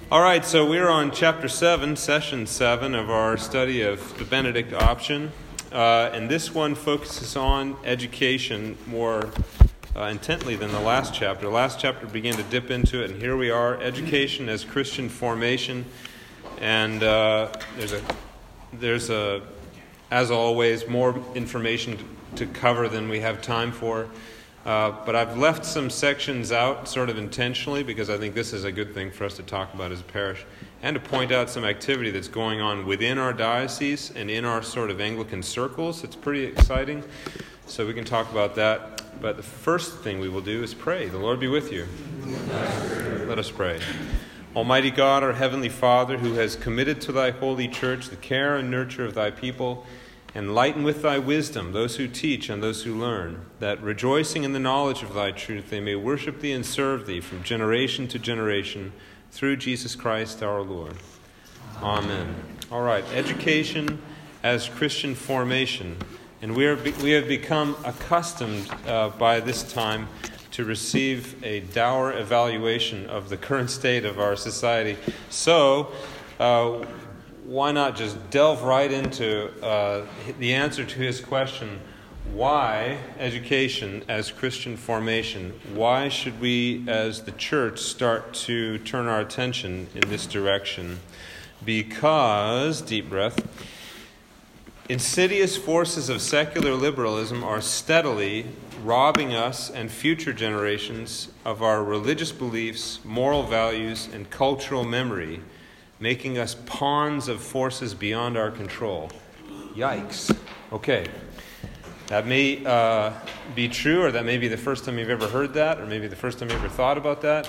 All right, so we're on Chapter 7, Session 7 of our study of the Benedict option. And this one focuses on education more intently than the last chapter. The last chapter began to dip into it, and here we are, education as Christian formation. And there's as always, more information to cover than we have time for. But I've left some sections out sort of intentionally because I think this is a good thing for us to talk about as a parish and to point out some activity that's going on within our diocese and in our sort of Anglican circles. It's pretty exciting, so we can talk about that. But the first thing we will do is pray. The Lord be with you. Let us pray. Almighty God, our Heavenly Father, who has committed to thy holy church the care and nurture of thy people, enlighten with thy wisdom those who teach and those who learn, that rejoicing in the knowledge of thy truth they may worship thee and serve thee from generation to generation through Jesus Christ our Lord. Amen. All right, education as Christian formation. And we have become accustomed by this time to receive a dour evaluation of the current state of our society. So, why not just delve right into the answer to his question, why education as Christian formation? Why should we as the church start to turn our attention in this direction? Because, deep breath, insidious forces of secular liberalism are steadily robbing us and future generations of our religious beliefs, moral values, and cultural memory, making us pawns of forces beyond our control. Yikes. Okay. That may be true, or that may be the first time you've ever heard that, or maybe the first time you ever thought about that.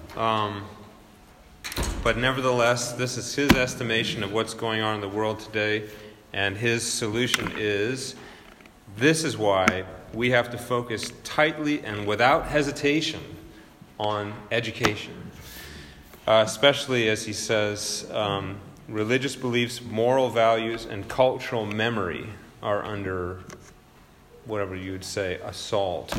But nevertheless, this is his estimation of what's going on in the world today, and his solution is, this is why we have to focus tightly and without hesitation on education. Especially, as he says, religious beliefs, moral values, and cultural memory are under, whatever you would say, assault.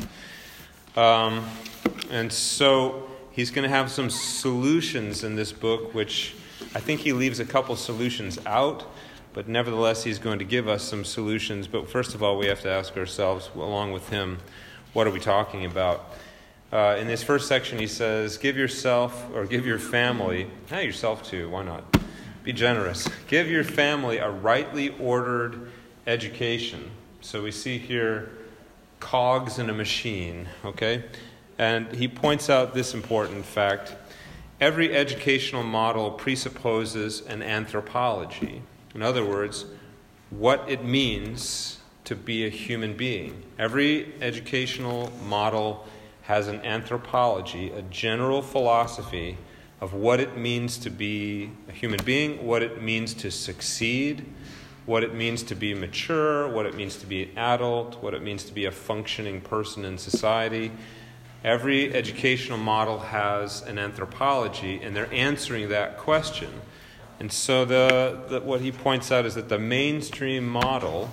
And so he's going to have some solutions in this book, which I think he leaves a couple solutions out, but nevertheless he's going to give us some solutions. But first of all, we have to ask ourselves, along with him, what are we talking about? In this first section, he says, give yourself, or give your family, yourself too, why not? Be generous. Give your family a rightly ordered education. So we see here cogs in a machine, okay? And he points out this important fact. Every educational model presupposes an anthropology. In other words, what it means to be a human being. Every educational model has an anthropology, a general philosophy of what it means to be a human being, what it means to succeed, what it means to be mature, what it means to be an adult, what it means to be a functioning person in society. Every educational model has an anthropology, and they're answering that question. And so what he points out is that the mainstream model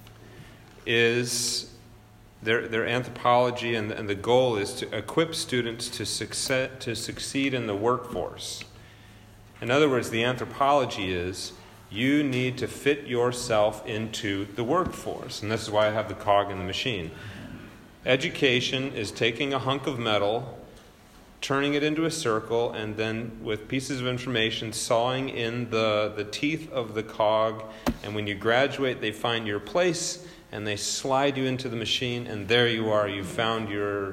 is their anthropology, and the goal is to equip students to succeed in the workforce. In other words, the anthropology is you need to fit yourself into the workforce. And this is why I have the cog in the machine. Education is taking a hunk of metal, turning it into a circle, and then with pieces of information sawing in the teeth of the cog. And when you graduate, they find your place and they slide you into the machine, and there you are. You found your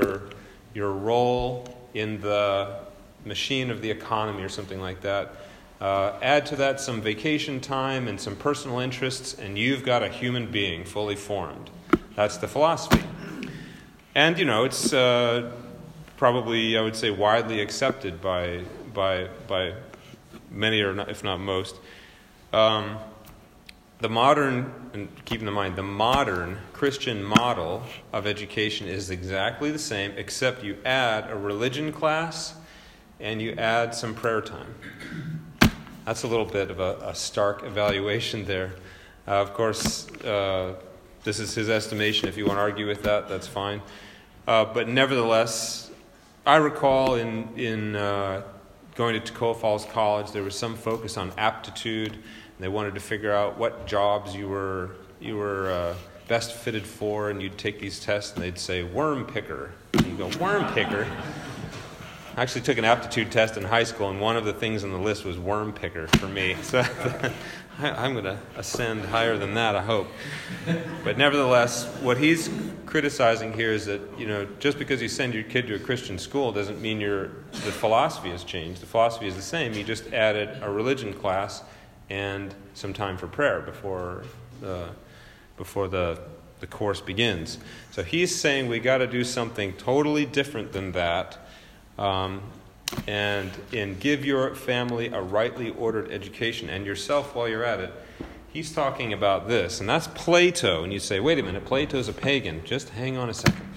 role in the machine of the economy or something like that. Add to that some vacation time and some personal interests, and you've got a human being fully formed. That's the philosophy. And, it's probably, I would say, widely accepted by many, or not, if not most. The modern, and keeping in mind, the modern Christian model of education is exactly the same, except you add a religion class and you add some prayer time. That's a little bit of a stark evaluation there. Of course, this is his estimation. If you want to argue with that, that's fine. But nevertheless, I recall in going to Tacoma Falls College, there was some focus on aptitude, and they wanted to figure out what jobs you were best fitted for, and you'd take these tests, and they'd say, worm picker. And you go, worm picker? I actually took an aptitude test in high school, and one of the things on the list was worm picker for me. So I'm going to ascend higher than that, I hope. But nevertheless, what he's criticizing here is that, just because you send your kid to a Christian school doesn't mean the philosophy has changed. The philosophy is the same. You just added a religion class and some time for prayer before the course begins. So he's saying we got to do something totally different than that, and give your family a rightly ordered education, and yourself while you're at it. He's talking about this, and that's Plato. And you say, wait a minute, Plato's a pagan. Just hang on a second.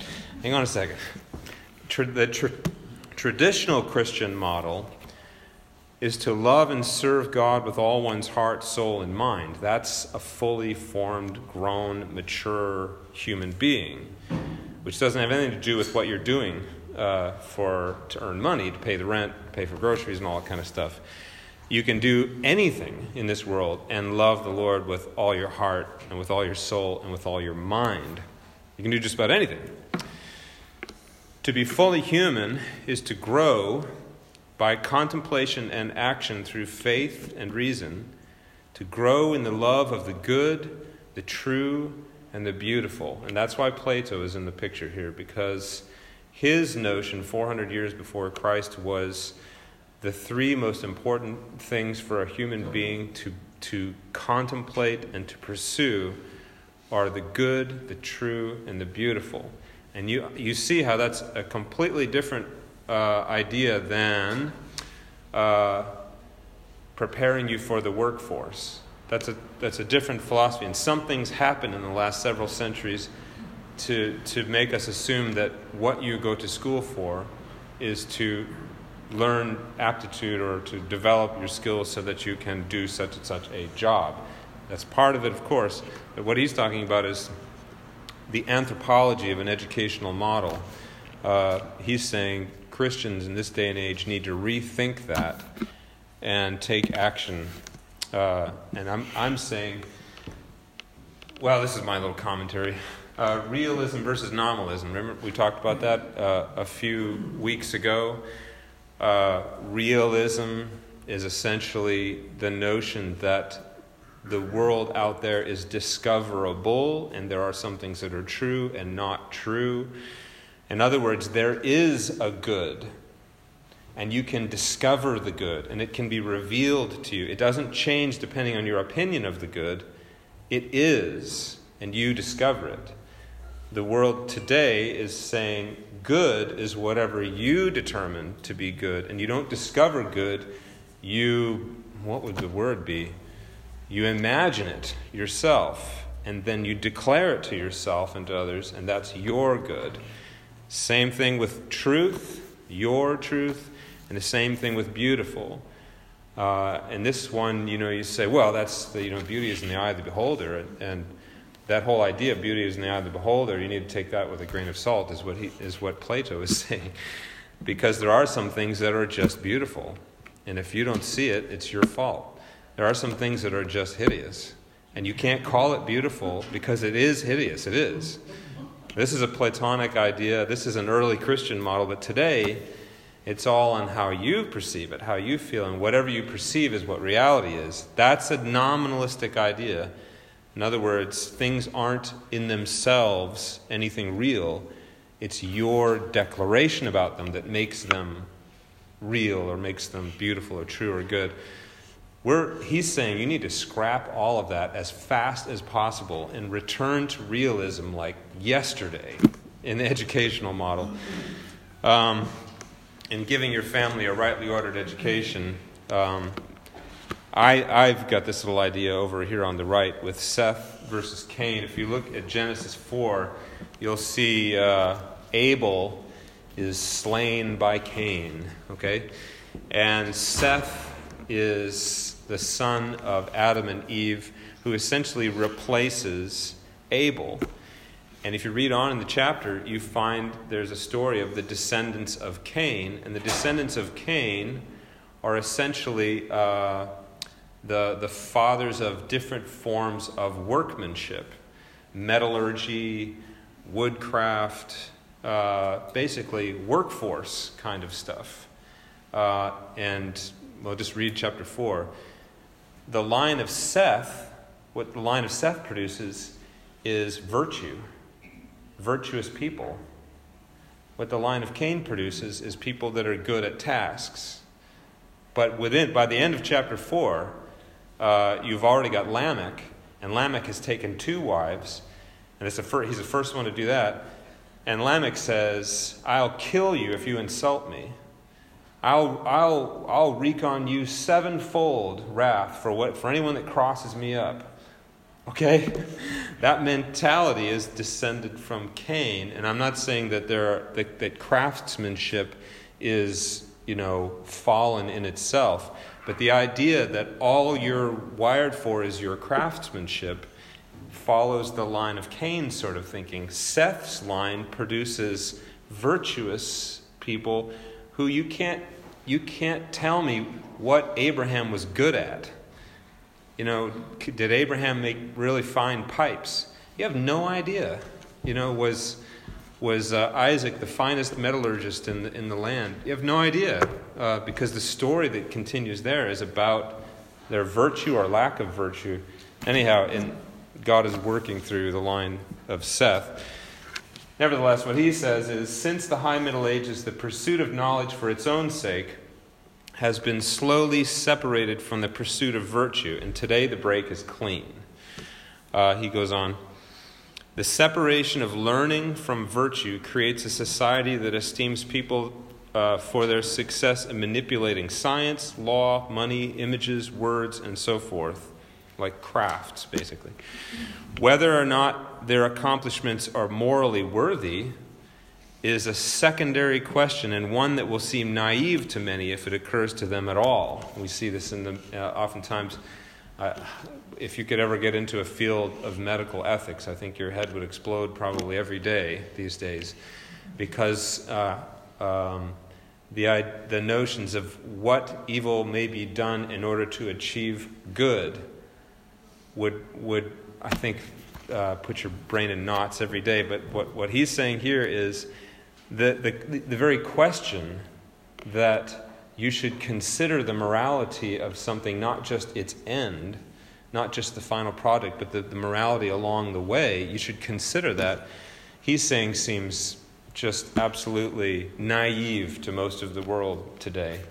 The traditional Christian model is to love and serve God with all one's heart, soul, and mind. That's a fully formed, grown, mature human being, which doesn't have anything to do with what you're doing to earn money, to pay the rent, pay for groceries, and all that kind of stuff. You can do anything in this world and love the Lord with all your heart and with all your soul and with all your mind. You can do just about anything. To be fully human is to grow by contemplation and action through faith and reason, to grow in the love of the good, the true, and the beautiful. And that's why Plato is in the picture here, because his notion 400 years before Christ was the three most important things for a human being to contemplate and to pursue are the good, the true, and the beautiful. And you see how that's a completely different idea than preparing you for the workforce. That's a different philosophy, and some things happened in the last several centuries to make us assume that what you go to school for is to learn aptitude or to develop your skills so that you can do such and such a job. That's part of it, of course, but what he's talking about is the anthropology of an educational model. He's saying Christians in this day and age need to rethink that and take action. And I'm saying, well, this is my little commentary. Realism versus nominalism. Remember, we talked about that a few weeks ago. Realism is essentially the notion that the world out there is discoverable, and there are some things that are true and not true. In other words, there is a good, and you can discover the good, and it can be revealed to you. It doesn't change depending on your opinion of the good. It is, and you discover it. The world today is saying good is whatever you determine to be good, and you don't discover good. What would the word be? You imagine it yourself, and then you declare it to yourself and to others, and that's your good. Same thing with truth, your truth, and the same thing with beautiful. And this one, you say, well, that's beauty is in the eye of the beholder, and that whole idea of beauty is in the eye of the beholder, you need to take that with a grain of salt, is what Plato is saying, because there are some things that are just beautiful, and if you don't see it, it's your fault. There are some things that are just hideous, and you can't call it beautiful because it is hideous. It is. This is a Platonic idea. This is an early Christian model, but today it's all on how you perceive it, how you feel, and whatever you perceive is what reality is. That's a nominalistic idea. In other words, things aren't in themselves anything real. It's your declaration about them that makes them real or makes them beautiful or true or good. He's saying you need to scrap all of that as fast as possible and return to realism like yesterday in the educational model. In giving your family a rightly ordered education, I've got this little idea over here on the right with Seth versus Cain. If you look at Genesis 4, you'll see Abel is slain by Cain, okay? And Seth is the son of Adam and Eve, who essentially replaces Abel. And if you read on in the chapter, you find there's a story of the descendants of Cain, and the descendants of Cain are essentially the fathers of different forms of workmanship, metallurgy, woodcraft, basically workforce kind of stuff. And we'll just read chapter 4. The line of Seth, what the line of Seth produces is virtue, virtuous people. What the line of Cain produces is people that are good at tasks. But by the end of chapter 4, you've already got Lamech, and Lamech has taken 2 wives, and he's the first one to do that. And Lamech says, "I'll kill you if you insult me. I'll wreak on you 7-fold wrath for anyone that crosses me up." Okay? That mentality is descended from Cain, and I'm not saying that that craftsmanship is, fallen in itself, but the idea that all you're wired for is your craftsmanship follows the line of Cain sort of thinking. Seth's line produces virtuous people who you can't tell me what Abraham was good at. Did Abraham make really fine pipes? You have no idea. Was Isaac the finest metallurgist in the land? You have no idea, because the story that continues there is about their virtue or lack of virtue. Anyhow, God is working through the line of Seth. Nevertheless, what he says is, since the high Middle Ages, the pursuit of knowledge for its own sake has been slowly separated from the pursuit of virtue, and today the break is clean. He goes on, the separation of learning from virtue creates a society that esteems people for their success in manipulating science, law, money, images, words, and so forth, like crafts, basically. Whether or not their accomplishments are morally worthy is a secondary question, and one that will seem naive to many if it occurs to them at all. We see this oftentimes. If you could ever get into a field of medical ethics, I think your head would explode probably every day these days, because the notions of what evil may be done in order to achieve good would I think put your brain in knots every day. But what he's saying here is the very question that you should consider the morality of something, not just its end, not just the final product, but the morality along the way. You should consider that. He's saying seems just absolutely naive to most of the world today.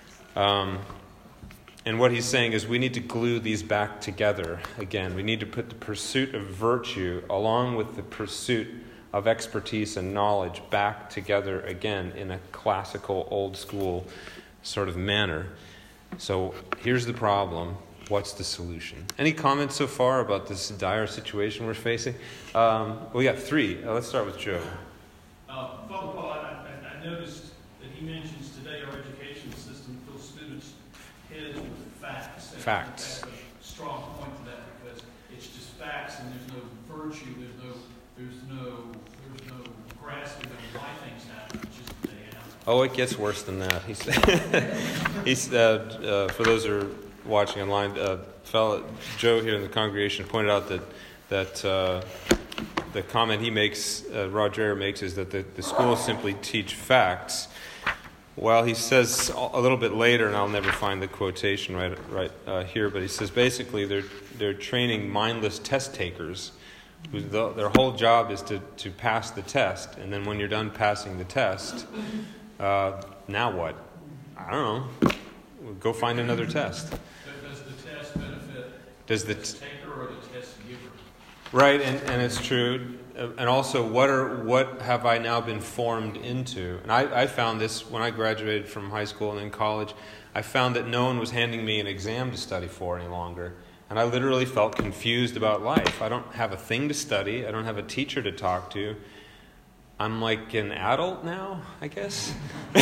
And what he's saying is we need to glue these back together again. We need to put the pursuit of virtue along with the pursuit of expertise and knowledge back together again in a classical, old school sort of manner. So here's the problem. What's the solution? Any comments so far about this dire situation we're facing? We got 3. Let's start with Joe. Father Paul, I noticed that he mentions today our education system fills students' heads with facts. Facts. That's a strong point to that, because it's just facts, and there's no virtue, there's no grasping of why things happen. It's just they happen. Oh, it gets worse than that. He's for those who are watching online, fellow Joe here in the congregation pointed out that the comment he makes, Roger makes, is that the schools simply teach facts. Well, he says a little bit later, and I'll never find the quotation right here, but he says basically they're training mindless test takers. Their whole job is to pass the test, and then when you're done passing the test, now what? I don't know. Go find another test. Does the test benefit the taker or the test giver? Right, and it's true. And also, what have I now been formed into? And I found this when I graduated from high school and then college. I found that no one was handing me an exam to study for any longer. And I literally felt confused about life. I don't have a thing to study. I don't have a teacher to talk to. I'm like an adult now, I guess.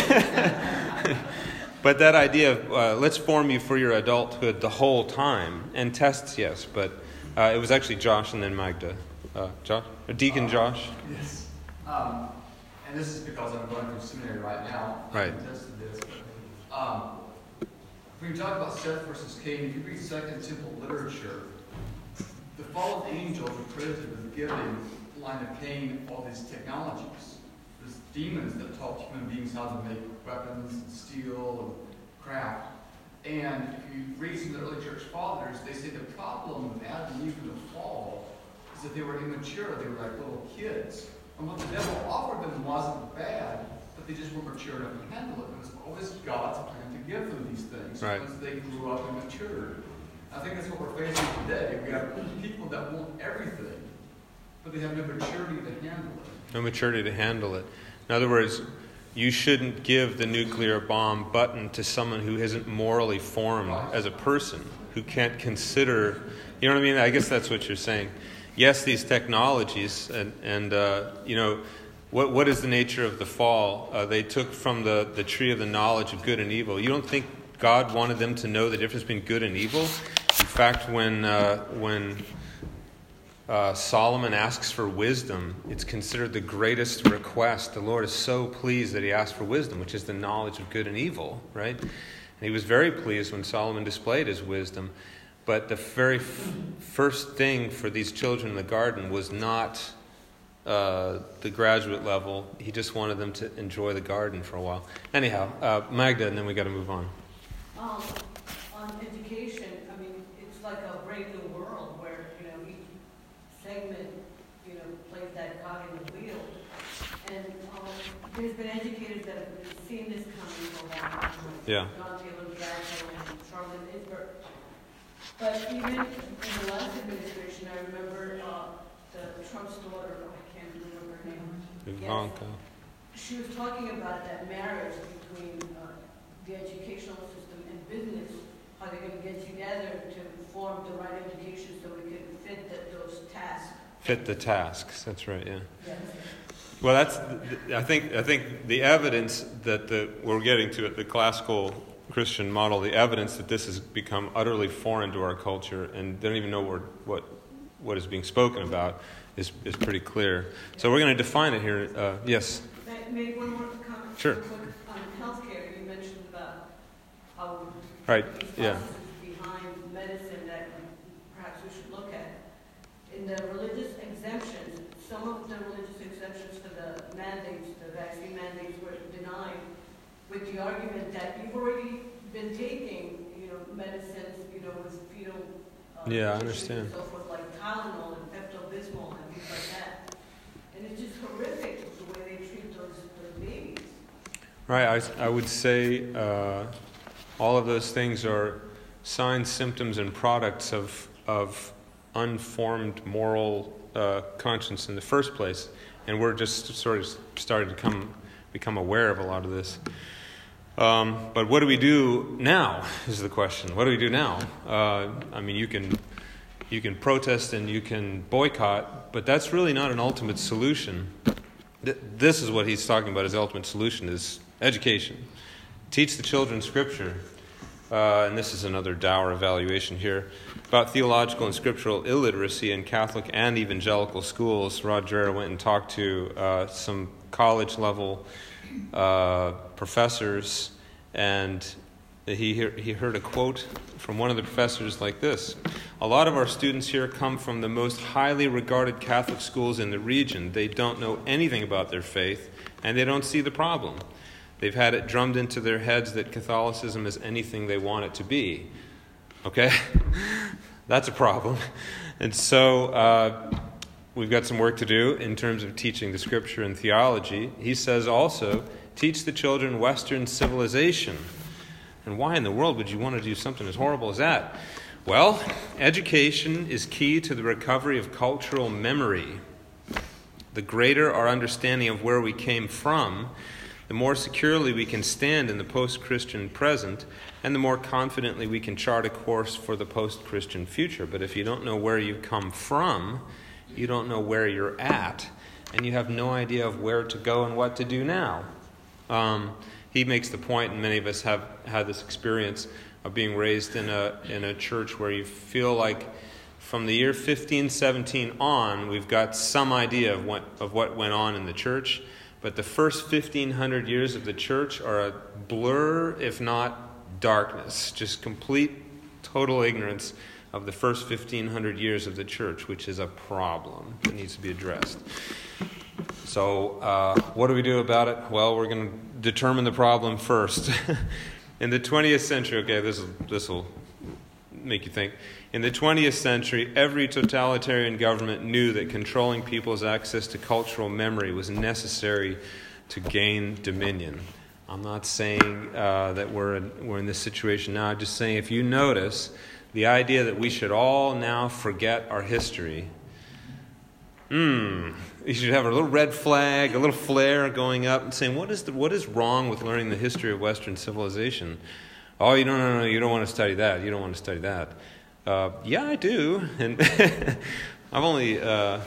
But that idea of let's form you for your adulthood the whole time. And tests, yes. But it was actually Josh and then Magda. Josh? Or Deacon Josh? Yes. And this is because I'm going through seminary right now. Right. I tested this. when you talk about Seth versus Cain, if you read Second Temple literature, the fallen angels are credited with giving the line of Cain all these technologies. There's demons that taught human beings how to make weapons and steel and craft. And if you read some of the early church fathers, they say the problem with Adam and Eve in the fall is that they were immature. They were like little kids. And what the devil offered them wasn't bad, but they just weren't mature enough to handle it. It was always God's plan to give them these things once they grew up and matured. I think that's what we're facing today. We have people that want everything, but they have no maturity to handle it. No maturity to handle it. In other words, you shouldn't give the nuclear bomb button to someone who isn't morally formed as a person, who can't consider, you know what I mean? I guess that's what you're saying. Yes, these technologies, and what is the nature of the fall? They took from the tree of the knowledge of good and evil. You don't think God wanted them to know the difference between good and evil? In fact, when Solomon asks for wisdom, it's considered the greatest request. The Lord is so pleased that he asked for wisdom, which is the knowledge of good and evil, right? And he was very pleased when Solomon displayed his wisdom. But the very first thing for these children in the garden was not the graduate level. He just wanted them to enjoy the garden for a while. Anyhow, Magda, and then we got to move on. On education, I mean, it's like a brave new world where, each segment, plays that cog in the wheel. And there's been educators that have seen this coming for a long time. Yeah. John Taylor Gatto and Charlotte Isbert. But even in the last administration, I remember Trump's daughter, I can't remember her name. Ivanka. Yes. She was talking about that marriage between the educational system and business, how they're going to get together to form the right education so we can fit those tasks. Fit the tasks. That's right. Yeah. Yes. Well, I think the evidence that we're getting to at the classical Christian model, the evidence that this has become utterly foreign to our culture and they don't even know what is being spoken about is pretty clear. So we're going to define it here. Yes. Maybe one more comment. Sure. On healthcare, you mentioned about how Right. these Yeah. processes behind medicine that perhaps we should look at. In the religious exemptions, some of the religious exemptions for the mandates, the vaccine mandates, were denied with the argument that you've already been taking, medicines, with fetal Yeah, I issues understand. and so forth, like Tylenol and Pepto-Bismol and things like that. And it's just horrific the way they treat those babies. Right. I would say all of those things are signs, symptoms, and products of unformed moral conscience in the first place, and we're just sort of starting to become aware of a lot of this. But what do we do now is the question. What do we do now? I mean, you can protest and you can boycott, but that's really not an ultimate solution. This is what he's talking about. His ultimate solution is education. Teach the children Scripture. And this is another dour evaluation here. About theological and scriptural illiteracy in Catholic and evangelical schools, Rod Dreher went and talked to some college-level professors, and he heard a quote from one of the professors like this: "A lot of our students here come from the most highly regarded Catholic schools in the region. They don't know anything about their faith, and they don't see the problem. They've had it drummed into their heads that Catholicism is anything they want it to be." Okay? That's a problem. And so we've got some work to do in terms of teaching the Scripture and theology. He says also, teach the children Western civilization. And why in the world would you want to do something as horrible as that? Well, education is key to the recovery of cultural memory. The greater our understanding of where we came from, the more securely we can stand in the post-Christian present, and the more confidently we can chart a course for the post-Christian future. But if you don't know where you come from, you don't know where you're at, and you have no idea of where to go and what to do now. He makes the point, and many of us have had this experience of being raised in a church where you feel like from the year 1517 on, we've got some idea of what went on in the church. But the first 1,500 years of the church are a blur, if not darkness, just complete, total ignorance of the first 1,500 years of the church, which is a problem that needs to be addressed. So what do we do about it? Well, we're going to determine the problem first. In the 20th century, okay, this will make you think. In the 20th century, every totalitarian government knew that controlling people's access to cultural memory was necessary to gain dominion. I'm not saying that we're in this situation now. I'm just saying if you notice, the idea that we should all now forget our history, you should have a little red flag, a little flare going up and saying, what is wrong with learning the history of Western civilization? Oh, you don't want to study that. You don't want to study that. Yeah, I do. And I've only,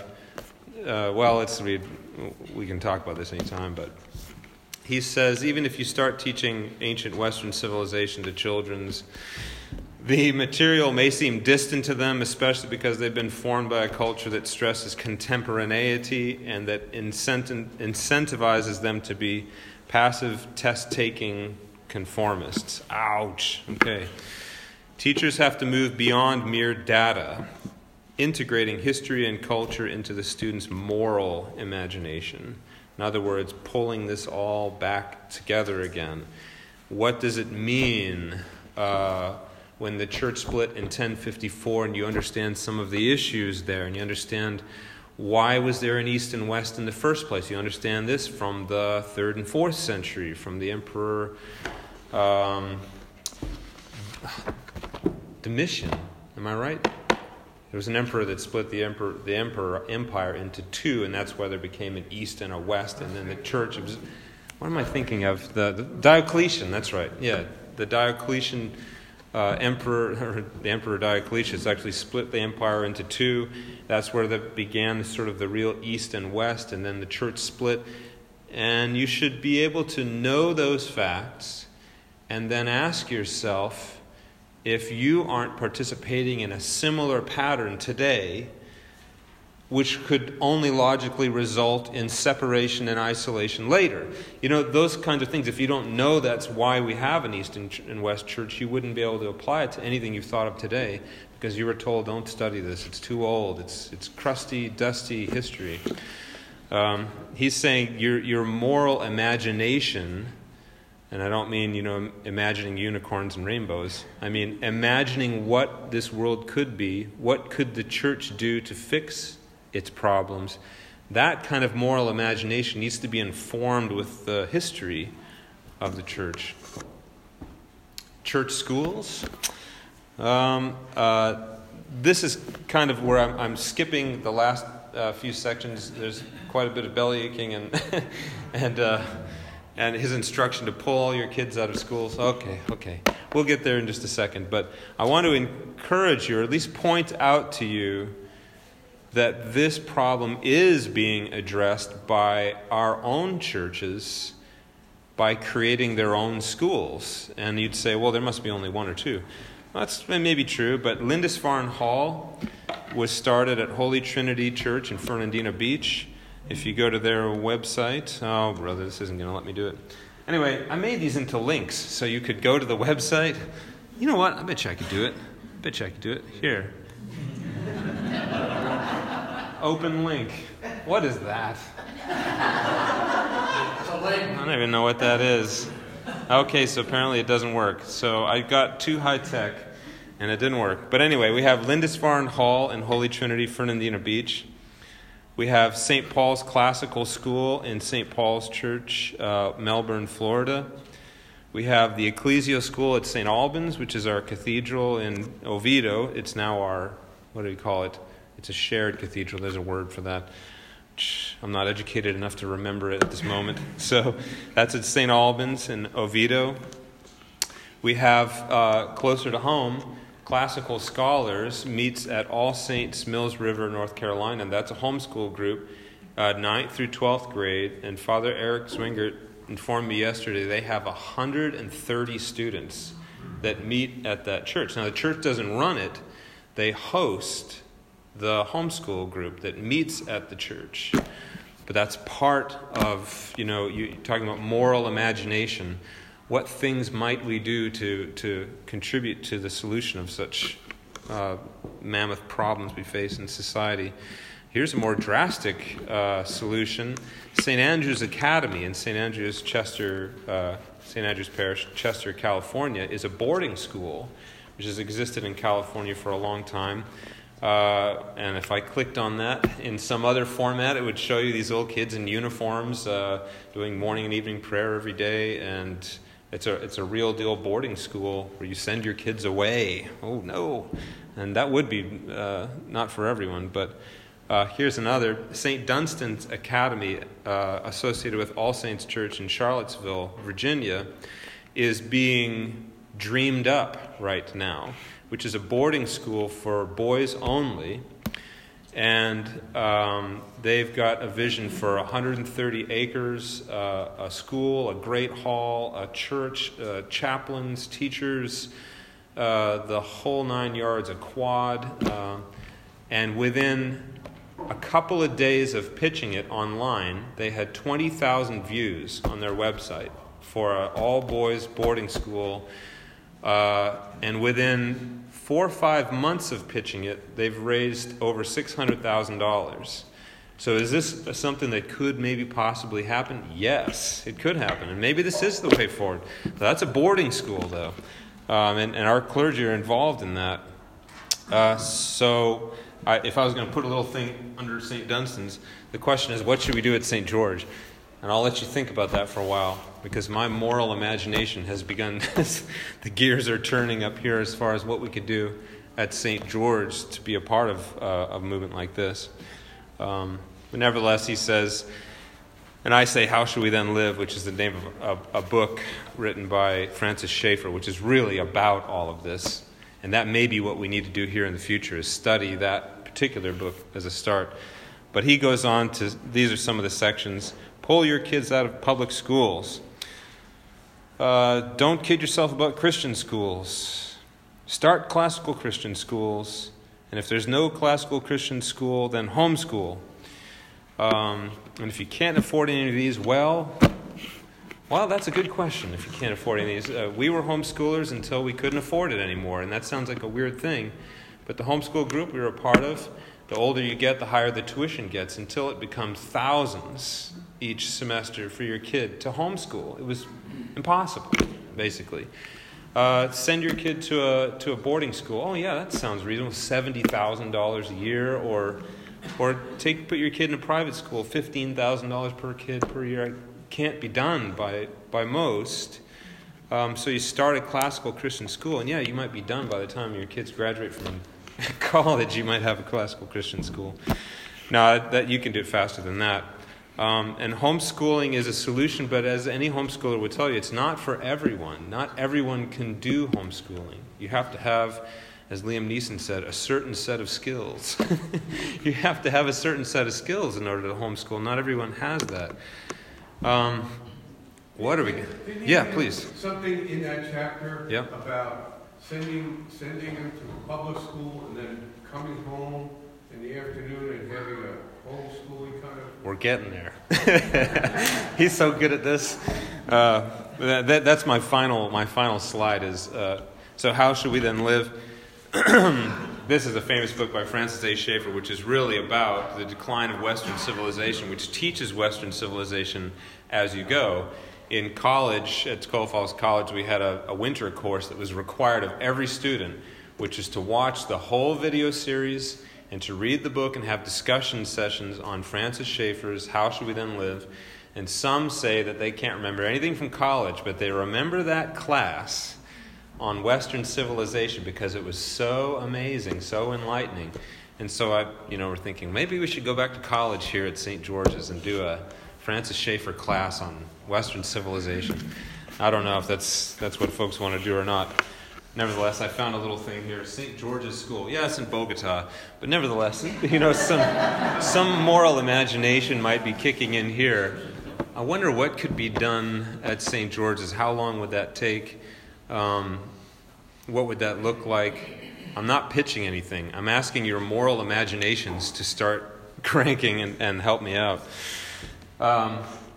let's read. We can talk about this anytime, but he says, even if you start teaching ancient Western civilization to children, the material may seem distant to them, especially because they've been formed by a culture that stresses contemporaneity and that incentivizes them to be passive, test-taking conformists. Ouch. Okay. Teachers have to move beyond mere data, integrating history and culture into the student's moral imagination. In other words, pulling this all back together again. What does it mean when the church split in 1054 and you understand some of the issues there and you understand why was there an East and West in the first place? You understand this from the 3rd and 4th century, from the Emperor Domitian. Am I right? There was an emperor that split the empire into two, and that's why there became an East and a West. And then the church. What am I thinking of? The Diocletian. That's right. Yeah, the Diocletian emperor, or the Emperor Diocletian, actually split the empire into two. That's where that began sort of the real East and West, and then the church split. And you should be able to know those facts, and then ask yourself, if you aren't participating in a similar pattern today, which could only logically result in separation and isolation later. You know, those kinds of things, if you don't know that's why we have an East and West church, you wouldn't be able to apply it to anything you've thought of today, because you were told, don't study this, it's too old, it's crusty, dusty history. He's saying your moral imagination, and I don't mean, imagining unicorns and rainbows. I mean, imagining what this world could be, what could the church do to fix its problems. That kind of moral imagination needs to be informed with the history of the church. Church schools. This is kind of where I'm skipping the last few sections. There's quite a bit of belly aching and his instruction to pull all your kids out of school. So, okay. We'll get there in just a second. But I want to encourage you, or at least point out to you, that this problem is being addressed by our own churches by creating their own schools. And you'd say, well, there must be only one or two. Well, that's maybe true, but Lindisfarne Hall was started at Holy Trinity Church in Fernandina Beach. If you go to their website, oh brother, this isn't going to let me do it. Anyway, I made these into links so you could go to the website. You know what? I bet you I could do it. Here. Open link. What is that? It's a link. I don't even know what that is. Okay, so apparently it doesn't work. So I got too high tech and it didn't work. But anyway, we have Lindisfarne Hall in Holy Trinity, Fernandina Beach. We have St. Paul's Classical School in St. Paul's Church, Melbourne, Florida. We have the Ecclesial School at St. Albans, which is our cathedral in Oviedo. It's now our, what do we call it? It's a shared cathedral. There's a word for that. I'm not educated enough to remember it at this moment. So that's at St. Albans in Oviedo. We have, closer to home, Classical Scholars meets at All Saints, Mills River, North Carolina. That's a homeschool group, 9th through 12th grade. And Father Eric Zwingert informed me yesterday they have 130 students that meet at that church. Now, the church doesn't run it. They host the homeschool group that meets at the church. But that's part of, you're talking about moral imagination. what things might we do to contribute to the solution of such mammoth problems we face in society. Here's a more drastic solution. St. Andrew's Academy in St. Andrew's Parish, Chester, California, is a boarding school which has existed in California for a long time. And if I clicked on that in some other format, it would show you these little kids in uniforms doing morning and evening prayer every day. And it's a real deal boarding school where you send your kids away. Oh, no. And that would be not for everyone, but here's another. St. Dunstan's Academy, associated with All Saints Church in Charlottesville, Virginia, is being dreamed up right now, which is a boarding school for boys only. And they've got a vision for 130 acres, a school, a great hall, a church, chaplains, teachers, the whole 9 yards, a quad. And within a couple of days of pitching it online, they had 20,000 views on their website for an all-boys boarding school. And within 4 or 5 months of pitching it, they've raised over $600,000. So is this something that could maybe possibly happen? Yes, it could happen. And maybe this is the way forward. So that's a boarding school, though. And our clergy are involved in that. If I was going to put a little thing under St. Dunstan's, the question is, what should we do at St. George? And I'll let you think about that for a while, because my moral imagination has begun. The gears are turning up here as far as what we could do at St. George to be a part of a movement like this. But nevertheless, he says, and I say, how should we then live, which is the name of a book written by Francis Schaeffer, which is really about all of this. And that may be what we need to do here in the future, is study that particular book as a start. But he goes on to, these are some of the sections. Pull your kids out of public schools. Don't kid yourself about Christian schools. Start classical Christian schools. And if there's no classical Christian school, then homeschool. And if you can't afford any of these, well, that's a good question, if you can't afford any of these. We were homeschoolers until we couldn't afford it anymore, and that sounds like a weird thing. But the homeschool group we were a part of, the older you get, the higher the tuition gets, until it becomes thousands each semester for your kid to homeschool. It was impossible, basically. Send your kid to a boarding school. Oh, yeah, that sounds reasonable. $70,000 a year, or put your kid in a private school, $15,000 per kid per year. It can't be done by most. So you start a classical Christian school, and yeah, you might be done by the time your kids graduate from college. You might have a classical Christian school. Now, that you can do it faster than that. And homeschooling is a solution, but as any homeschooler would tell you, it's not for everyone. Not everyone can do homeschooling. You have to have, as Liam Neeson said, a certain set of skills. You have to have a certain set of skills in order to homeschool. Not everyone has that. What are we? Yeah, please. Something in that chapter Yep. about sending them to public school and then coming home in the afternoon and having a homeschooling kind of. We're getting there. He's so good at this. That's my final slide. Is so how should we then live? This is a famous book by Francis A. Schaeffer, which is really about the decline of Western civilization, which teaches Western civilization as you go. In college, at Skull Falls College, we had a winter course that was required of every student, which is to watch the whole video series and to read the book and have discussion sessions on Francis Schaeffer's How Should We Then Live? And some say that they can't remember anything from college, but they remember that class on Western civilization because it was so amazing, so enlightening. And so we're thinking, maybe we should go back to college here at St. George's and do a Francis Schaeffer class on Western civilization. I don't know if that's what folks want to do or not. Nevertheless, I found a little thing here, St. George's School. Yeah, it's in Bogota, but nevertheless, some moral imagination might be kicking in here. I wonder what could be done at St. George's. How long would that take? What would that look like? I'm not pitching anything. I'm asking your moral imaginations to start cranking and help me out.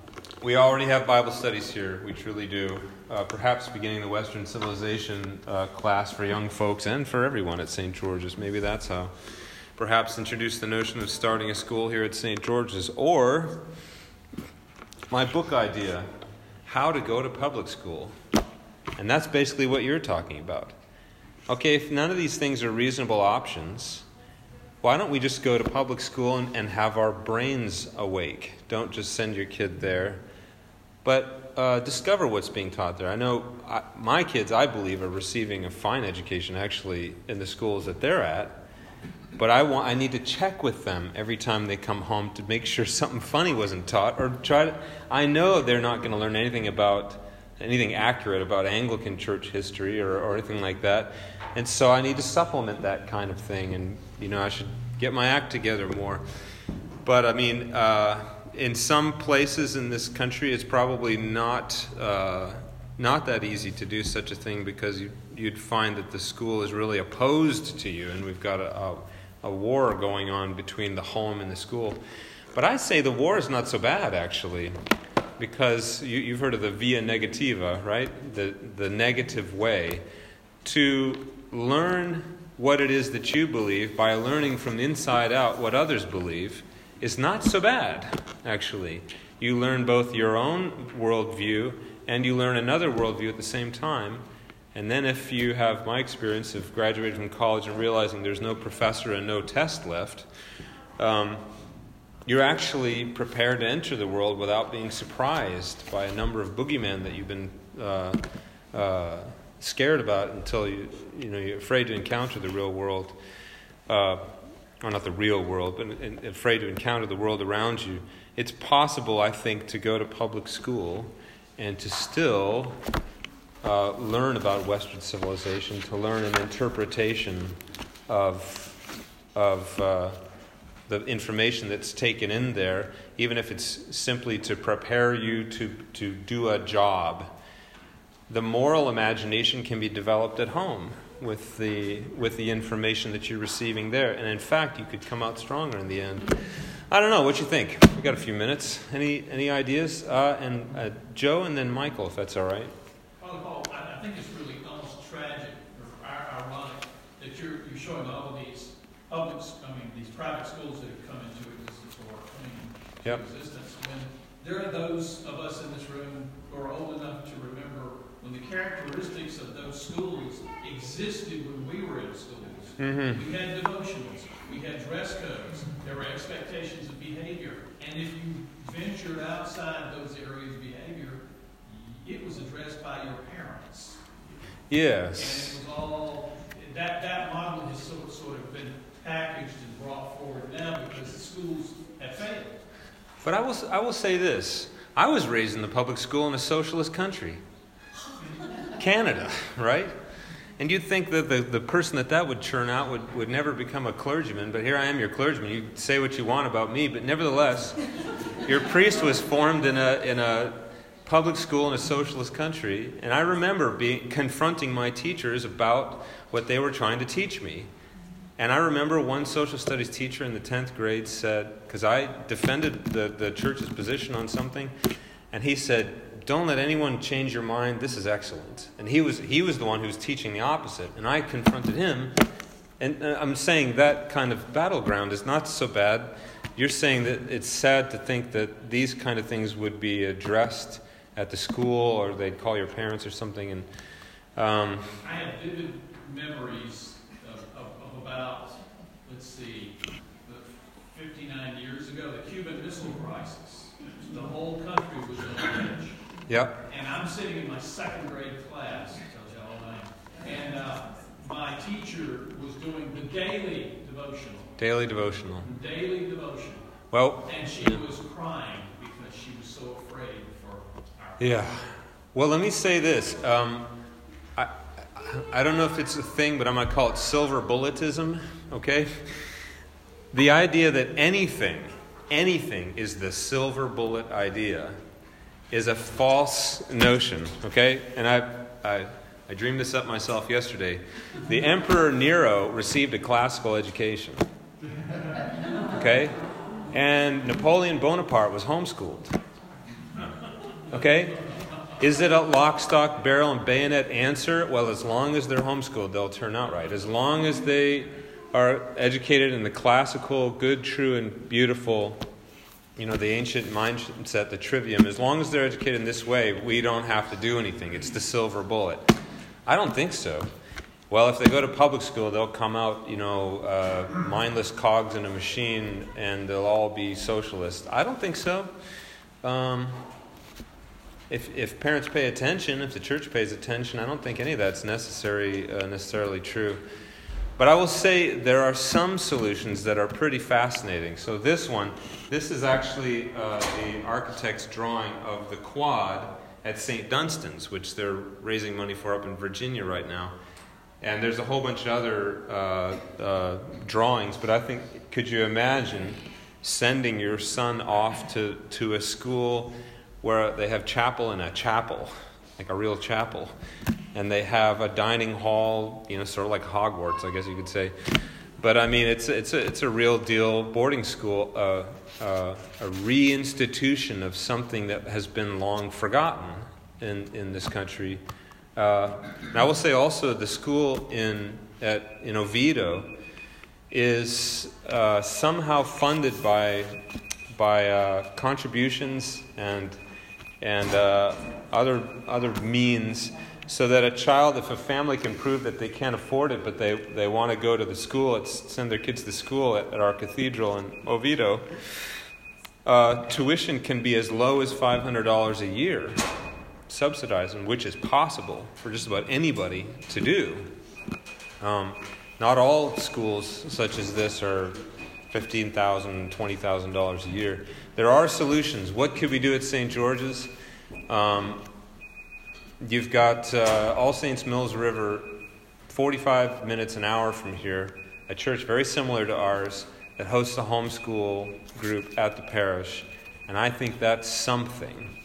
We already have Bible studies here. We truly do. Perhaps beginning the Western Civilization class for young folks and for everyone at St. George's. Maybe that's how. Perhaps introduce the notion of starting a school here at St. George's. Or my book idea, How to Go to Public School. And that's basically what you're talking about. Okay, if none of these things are reasonable options, why don't we just go to public school and have our brains awake? Don't just send your kid there, but discover what's being taught there. I know my kids, I believe, are receiving a fine education actually in the schools that they're at, but I need to check with them every time they come home to make sure something funny wasn't taught, or I know they're not going to learn anything accurate about Anglican church history or anything like that. And so I need to supplement that kind of thing, and I should get my act together more. But I mean, in some places in this country, it's probably not that easy to do such a thing, because you'd find that the school is really opposed to you, and we've got a war going on between the home and the school. But I say the war is not so bad, actually, because you've heard of the via negativa, right? The negative way to learn what it is that you believe by learning from the inside out what others believe is not so bad, actually. You learn both your own worldview and you learn another worldview at the same time. And then if you have my experience of graduating from college and realizing there's no professor and no test left, you're actually prepared to enter the world without being surprised by a number of boogeymen that you've been scared about until you're afraid to encounter the real world, or not the real world, but afraid to encounter the world around you. It's possible, I think, to go to public school and to still learn about Western civilization, to learn an interpretation of the information that's taken in there, even if it's simply to prepare you to do a job. The moral imagination can be developed at home with the information that you're receiving there, and in fact, you could come out stronger in the end. I don't know. What you think? We got a few minutes. Any ideas? And Joe, and then Michael, if that's all right. Father Paul, I think it's really almost tragic or ironic that you're showing all of these these private schools that have come into existence or coming into existence, when there are those of us in this room who are old enough to remember when the characteristics of those schools existed when we were in schools. Mm-hmm. We had devotionals, we had dress codes, there were expectations of behavior, and if you ventured outside those areas of behavior, it was addressed by your parents. Yes. And it was all, that model has sort of been packaged and brought forward now because the schools have failed. But I will say this. I was raised in the public school in a socialist country. Canada, right? And you'd think that the person that would churn out would never become a clergyman, but here I am, your clergyman. You say what you want about me, but nevertheless, your priest was formed in a public school in a socialist country, and I remember confronting my teachers about what they were trying to teach me. And I remember one social studies teacher in the 10th grade said, because I defended the church's position on something, and he said, "Don't let anyone change your mind. This is excellent." And he was the one who was teaching the opposite. And I confronted him. And I'm saying that kind of battleground is not so bad. You're saying that it's sad to think that these kind of things would be addressed at the school, or they'd call your parents or something. And I have vivid memories of about, 59 years ago, the Cuban Missile Crisis. The whole country was on edge. Yep. And I'm sitting in my second grade class, tells you all I am. And my teacher was doing the daily devotional. Daily devotional. Daily devotional. Well. And she was crying because she was so afraid for our. Yeah. Well, let me say this. I don't know if it's a thing, but I might call it silver bulletism. Okay. The idea that anything is the silver bullet idea is a false notion, okay? And I dreamed this up myself yesterday. The Emperor Nero received a classical education, okay? And Napoleon Bonaparte was homeschooled. Okay? Is it a lock, stock, barrel, and bayonet answer? Well, as long as they're homeschooled, they'll turn out right. As long as they are educated in the classical, good, true, and beautiful, the ancient mindset, the trivium, as long as they're educated in this way, we don't have to do anything. It's the silver bullet. I don't think so. Well, if they go to public school, they'll come out, mindless cogs in a machine, and they'll all be socialists. I don't think so. If parents pay attention, if the church pays attention, I don't think any of that's necessarily true. But I will say there are some solutions that are pretty fascinating. So this is actually the architect's drawing of the quad at St. Dunstan's, which they're raising money for up in Virginia right now. And there's a whole bunch of other drawings, but I think, could you imagine sending your son off to a school where they have chapel in a chapel, like a real chapel, and they have a dining hall, sort of like Hogwarts, I guess you could say. But I mean, it's a real deal boarding school, a reinstitution of something that has been long forgotten in this country. And I will say also the school in Oviedo is somehow funded by contributions and other means, so that a child, if a family can prove that they can't afford it, but they want to go to the school, send their kids to school at our cathedral in Oviedo, tuition can be as low as $500 a year, subsidized, which is possible for just about anybody to do. Not all schools such as this are $15,000, $20,000 a year. There are solutions. What could we do at St. George's? You've got All Saints Mills River, 45 minutes, an hour from here, a church very similar to ours that hosts a homeschool group at the parish. And I think that's something.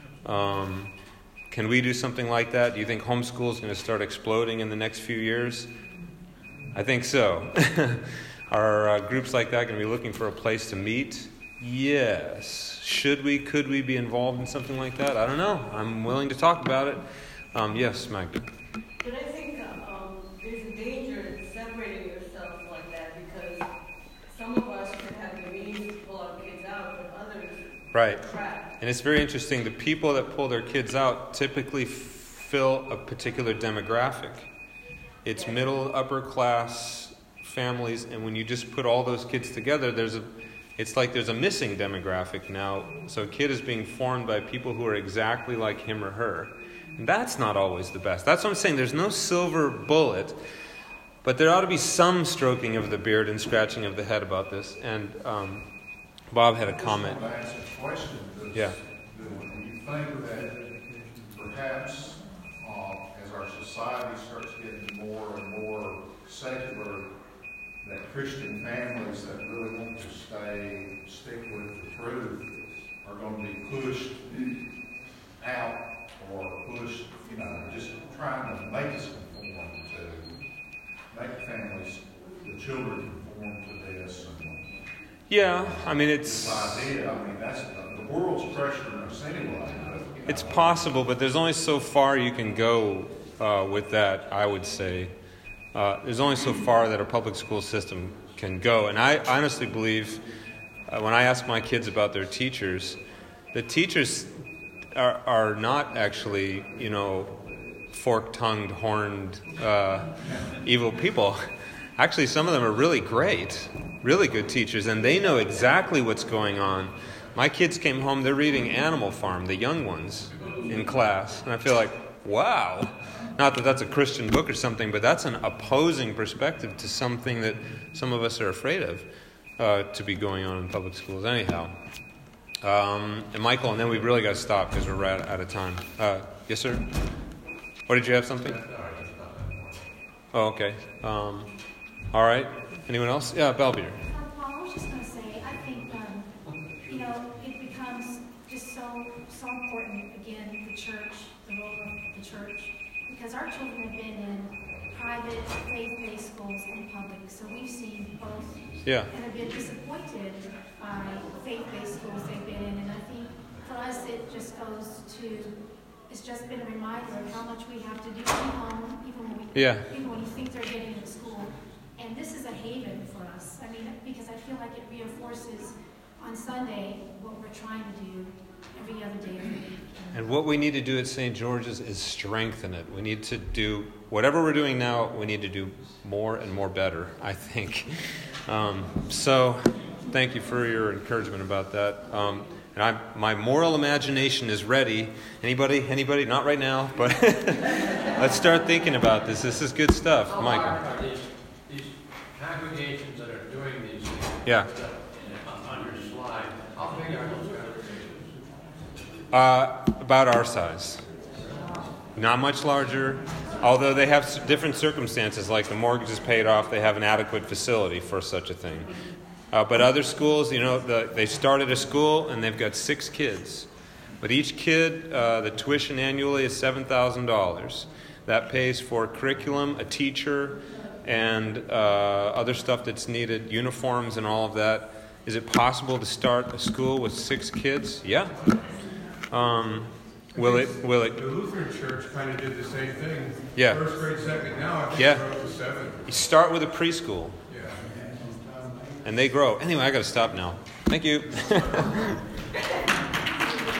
Can we do something like that? Do you think homeschool is going to start exploding in the next few years? I think so. Are groups like that going to be looking for a place to meet? Yes. Could we be involved in something like that? I don't know. I'm willing to talk about it. Yes, Magda. But I think there's a danger in separating yourself like that, because some of us could have the means to pull our kids out, but others right. are trapped. And it's very interesting. The people that pull their kids out typically fill a particular demographic. It's middle, upper class families, and when you just put all those kids together, it's like there's a missing demographic now. So a kid is being formed by people who are exactly like him or her. And that's not always the best. That's what I'm saying. There's no silver bullet, but there ought to be some stroking of the beard and scratching of the head about this. And Bob had a comment. I just want to ask a question. Yeah. When you think that perhaps as our society starts getting more and more secular, that Christian families that really want to stick with the truth are going to be pushed out or pushed, just trying to make us conform to, make the families, the children conform to this. Yeah, I mean, this idea, that's the world's pressuring us anyway. But, it's possible, but there's only so far you can go with that, I would say. There's only so far that a public school system can go. And I honestly believe, when I ask my kids about their teachers, the teachers are not actually, fork-tongued, horned, evil people. Actually, some of them are really great, really good teachers, and they know exactly what's going on. My kids came home, they're reading Animal Farm, the young ones, in class. And I feel like, wow. Not that that's a Christian book or something, but that's an opposing perspective to something that some of us are afraid of to be going on in public schools anyhow. And Michael, and then we've really got to stop because we're right out of time. Yes, sir? Or did you have something? Oh, okay. All right. Anyone else? Yeah, Belvedere. Paul, I was just going to say, I think, it becomes just so important, again, the church, the role of the church, because our children have been in private, faith-based schools and public, so we've seen both. Yeah. And have been disappointed by faith-based schools they've been in, and I think for us, it just goes to, it's just been a reminder of how much we have to do at home, even when you think they're getting to school. And this is a haven for us. I mean, because I feel like it reinforces on Sunday what we're trying to do every other day of the week. And what we need to do at St. George's is strengthen it. We need to do whatever we're doing now, we need to do more and more better, I think. So thank you for your encouragement about that. And my moral imagination is ready. Anybody? Not right now, but let's start thinking about this. This is good stuff. Michael. Are these congregations that are doing these things? Yeah. On your slide, how big are those congregations? About our size. Not much larger. Although they have different circumstances, like the mortgage is paid off, they have an adequate facility for such a thing. But other schools, they started a school and they've got 6 kids. But each kid, the tuition annually is $7,000. That pays for curriculum, a teacher, and other stuff that's needed, uniforms and all of that. Is it possible to start a school with 6 kids? Yeah. Will it? The Lutheran Church kind of did the same thing. Yeah. First grade, second. Now I think Yeah. we're up to 7. You start with a preschool, Yeah. and they grow. Anyway, I got to stop now. Thank you.